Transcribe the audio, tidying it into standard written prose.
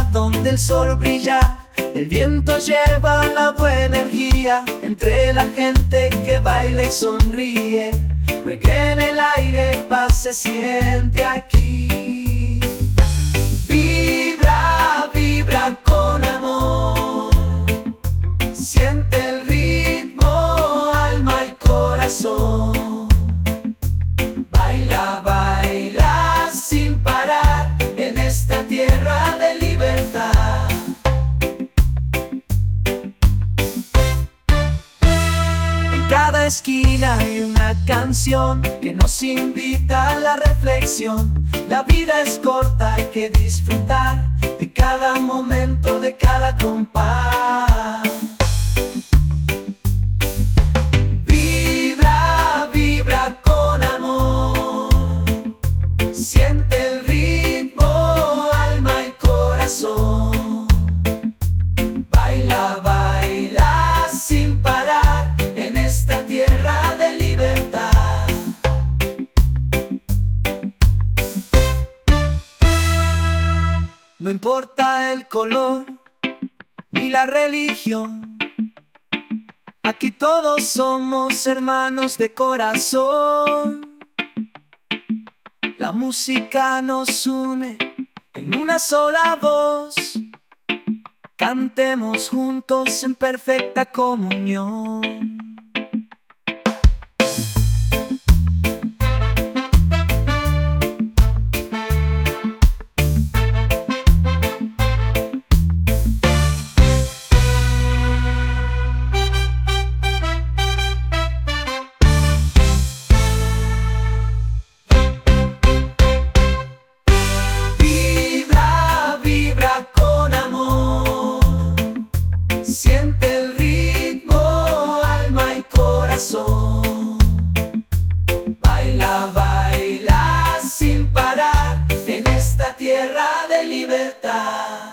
donde el sol brilla. El viento lleva la buena energía entre la gente que baila y sonríe, porque en el aire paz se siente aquí. Vibra, vibra con amor, siente el ritmo, alma y corazón. Baila, baila sin parar en esta tierra de libertad. En cada esquina hay una canción que nos invita a la reflexión. La vida es corta, hay que disfrutar de cada momento, de cada compás. Vibra, vibra con amor, siente el ritmo, alma y corazón. Baila, baila sin parar en esta tierra de libertad. No importa el color ni la religión, aquí todos somos hermanos de corazón. La música nos une en una sola voz, cantemos juntos en perfecta comunión. Siente el ritmo, alma y corazón. Baila, baila sin parar en esta tierra de libertad.